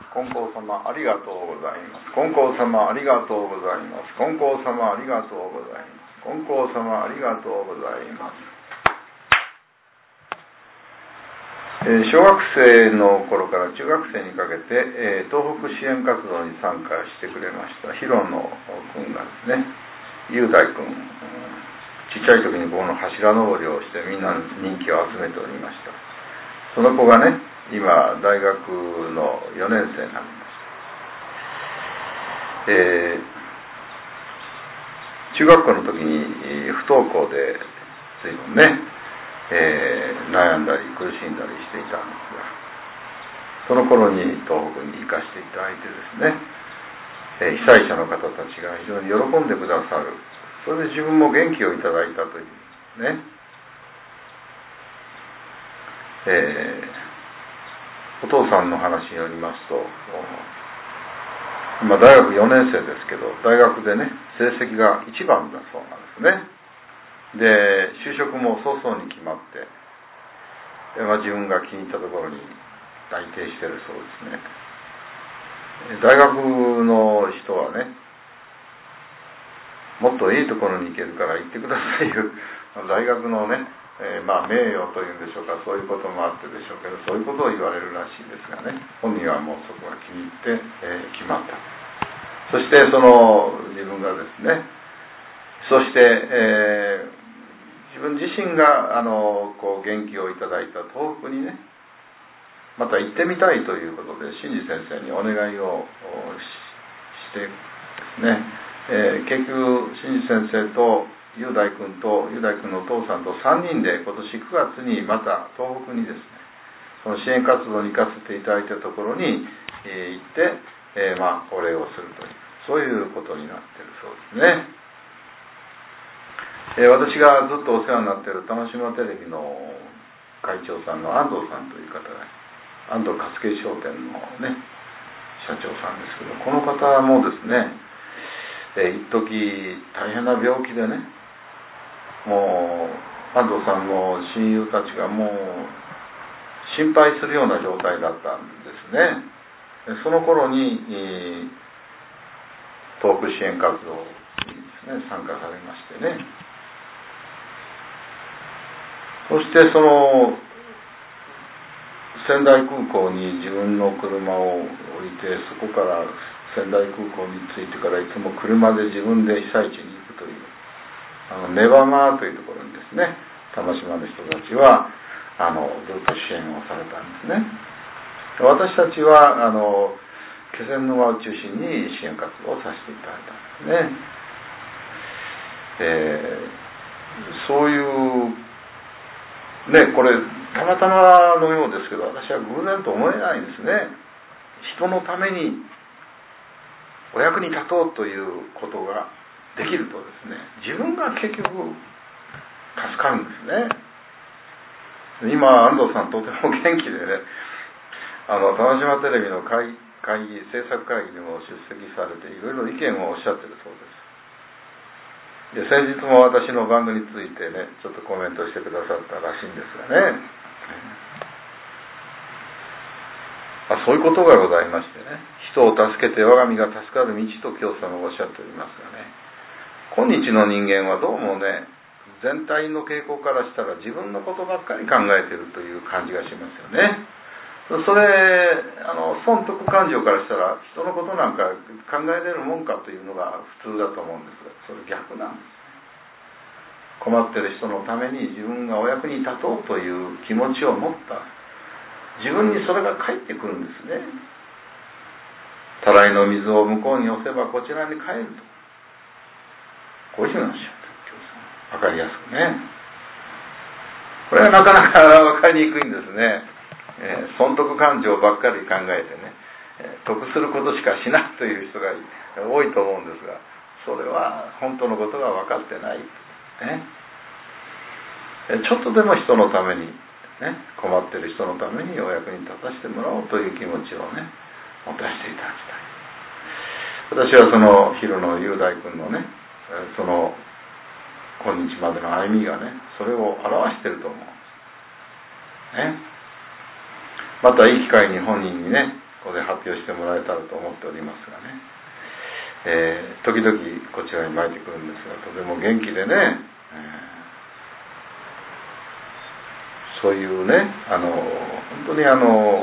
金光様ありがとうございます。金光様ありがとうございます。金光様ありがとうございます。金光様ありがとうございます。小学生の頃から中学生にかけて、東北支援活動に参加してくれました広野君がですね、雄大君、ちっちゃい時にこの柱登りをしてみんな人気を集めておりました。その子がね、今大学の4年生になりました。中学校の時に不登校で随分ね、悩んだり苦しんだりしていたんですが、その頃に東北に行かせていただいてですね、被災者の方たちが非常に喜んでくださる。それで自分も元気をいただいたというね、お父さんの話によりますと、今大学4年生ですけど、大学でね成績が1番だそうなんですね。で就職も早々に決まって、自分が気に入ったところに内定してるそうですね。大学の人はね、もっといいところに行けるから行ってくださいよ大学のね、名誉というんでしょうか、そういうこともあってでしょうけど、そういうことを言われるらしいですがね、本人はもうそこが気に入って、決まった。そしてその自分がですね、そして、自分自身がこう元気をいただいた東北にね、また行ってみたいということで新次先生にお願いをしてですね、結局新次先生と雄大君のお父さんと3人で今年9月にまた東北にですね、その支援活動に行かせていただいたところに、行って、お礼をするという、そういうことになっているそうですね。私がずっとお世話になっている玉島テレビの会長さんの安藤さんという方が、安藤勝慶商店のね社長さんですけど、この方もですね、一時大変な病気でね、もう安藤さんの親友たちがもう心配するような状態だったんですね。その頃に、東北支援活動にですね参加されましてね、そしてその仙台空港に自分の車を置いて、そこから仙台空港に着いてからいつも車で自分で被災地に行くという、ネバマーというところにですね、玉島の人たちはずっと支援をされたんですね。私たちは気仙沼を中心に支援活動をさせていただいたんですね。そういうね、これたまたまのようですけど、私は偶然と思えないんですね。人のためにお役に立とうということができるとですね、自分が結局助かるんですね。今安藤さんとても元気でね、玉島テレビの会議制作会議にも出席されていろいろ意見をおっしゃってるそうです。で先日も私の番組についてねちょっとコメントしてくださったらしいんですがね、そういうことがございましてね、人を助けて我が身が助かる道と教祖様がおっしゃっておりますがね、今日の人間はどうもね、全体の傾向からしたら自分のことばっかり考えているという感じがしますよね。それ損得感情からしたら人のことなんか考えれるもんかというのが普通だと思うんですが、それ逆なんです。困っている人のために自分がお役に立とうという気持ちを持った自分にそれが返ってくるんですね。たらいの水を向こうに押せばこちらに帰ると、こういうふうにおっしゃった。分かりやすくね。これはなかなか分かりにくいんですね。損得感情ばっかり考えてね、得することしかしないという人が多いと思うんですが、それは本当のことが分かってない、ね、ちょっとでも人のために、ね、困っている人のためにお役に立たせてもらおうという気持ちをね持たせていただきたい。私はその広野雄大君のね、その今日までの歩みがね、それを表していると思うんですね。またいい機会に本人にねここで発表してもらえたらと思っておりますがね、時々こちらに参ってくるんですが、とても元気でね、そういうね、本当に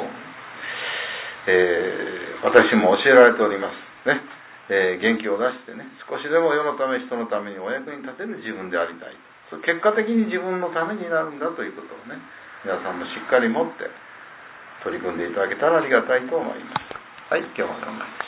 私も教えられておりますね、元気を出してね、少しでも世のため人のためにお役に立てる自分でありたい、それ結果的に自分のためになるんだということをね、皆さんもしっかり持って取り組んでいただけたらありがたいと思います。はい、今日はこんなです。